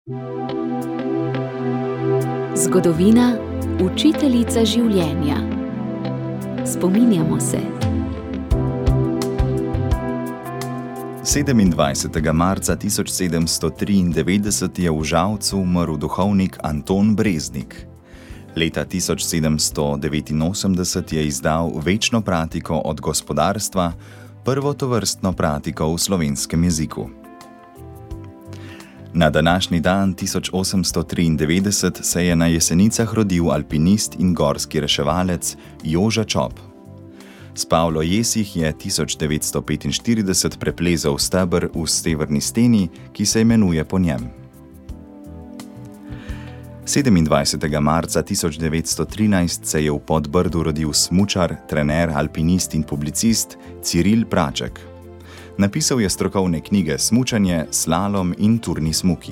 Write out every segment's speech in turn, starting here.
Zgodovina, učiteljica življenja. Spominjamo se. 27. marca 1793 je v Žalcu umrl duhovnik Anton Breznik. Leta 1789 je izdal Večno pratiko od gospodarstva, prvo tovrstno pratiko v slovenskem jeziku. Na današnji dan 1893 se je na Jesenicah rodil alpinist in gorski reševalec Joža Čop. S Pavlo Jesih je 1945 preplezal steber v severni steni, ki se imenuje po njem. 27. marca 1913 se je v Podbrdu rodil smučar, trener, alpinist in publicist Ciril Praček. Napisal je strokovne knjige Smučanje, slalom in turni smuki.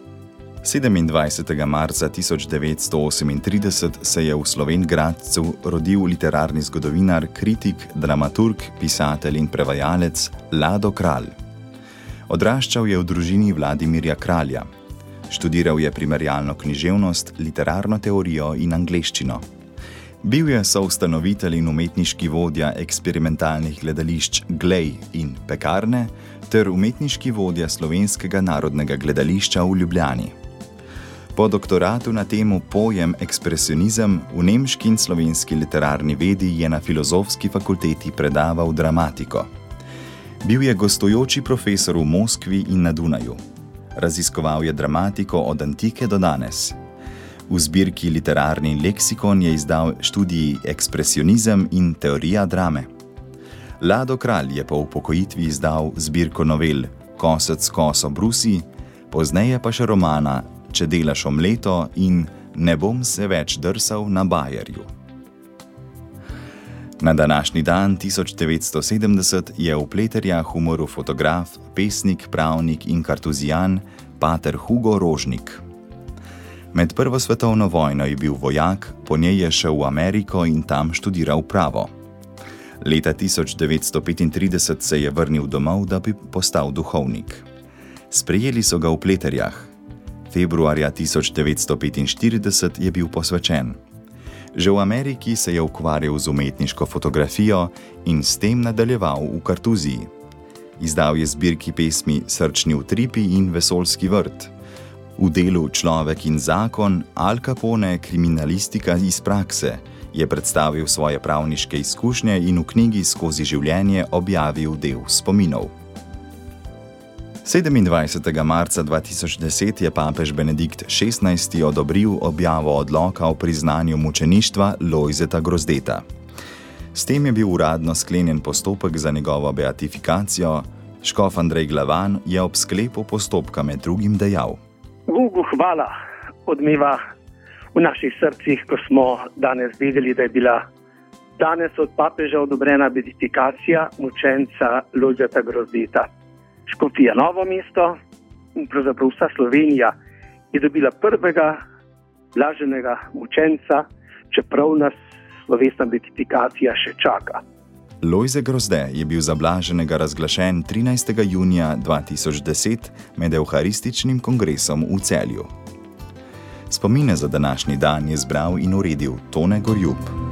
27. marca 1938 se je v Slovenj Gradcu rodil literarni zgodovinar, kritik, dramaturg, pisatelj in prevajalec Lado Kralj. Odraščal je v družini Vladimirja Kralja. Študiral je primerjalno književnost, literarno teorijo in angleščino. Bil je soustanovitelj in umetniški vodja eksperimentalnih gledališč Glej in Pekarne ter umetniški vodja Slovenskega narodnega gledališča v Ljubljani. Po doktoratu na temo pojem ekspresionizem v nemški in slovenski literarni vedi je na Filozofski fakulteti predaval dramatiko. Bil je gostujoči profesor v Moskvi in na Dunaju. Raziskoval je dramatiko od antike do danes. V zbirki Literarni leksikon je izdal študiji Ekspresionizem in teorija drame. Lado Kralj je po upokojitvi izdal zbirko novel Kosec koso brusi, pozneje pa še romana Če delaš omleto in Ne bom se več drsal na bajerju. Na današnji dan 1970 je v Pleterjah umrl fotograf, pesnik, pravnik in kartuzijan pater Hugo Rožnik. Med prvo svetovno vojno je bil vojak, po njej je šel v Ameriko in tam študiral pravo. Leta 1935 se je vrnil domov, da bi postal duhovnik. Sprejeli so ga v Pleterjah. Februarja 1945 je bil posvečen. Že v Ameriki se je ukvarjal z umetniško fotografijo in s tem nadaljeval v kartuziji. Izdal je zbirki pesmi Srčni utripi in Vesoljski vrt. V delu Človek in zakon, Al Capone, kriminalistika iz prakse, je predstavil svoje pravniške izkušnje in v knjigi Skozi življenje objavil del spominov. 27. marca 2010 je papež Benedikt XVI odobril objavo odloka o priznanju mučeništva Lojzeta Grozdeta. S tem je bil uradno sklenjen postopek za njegovo beatifikacijo. Škof Andrej Glavan je ob sklepu postopka med drugim dejal: Bogu hvala odmeva v naših srcih, ko smo danes videli, da je bila danes od papeža odobrena beatifikacija mučenca Lojzeta Grozdeta. Škofija Novo mesto in pravzaprav vsa Slovenija je dobila prvega blaženega mučenca, čeprav nas slovesna beatifikacija še čaka. Lojze Grozde je bil za blaženega razglašen 13. junija 2010 med Evharističnim kongresom v Celju. Spomine za današnji dan je zbral in uredil Tone Gorjup.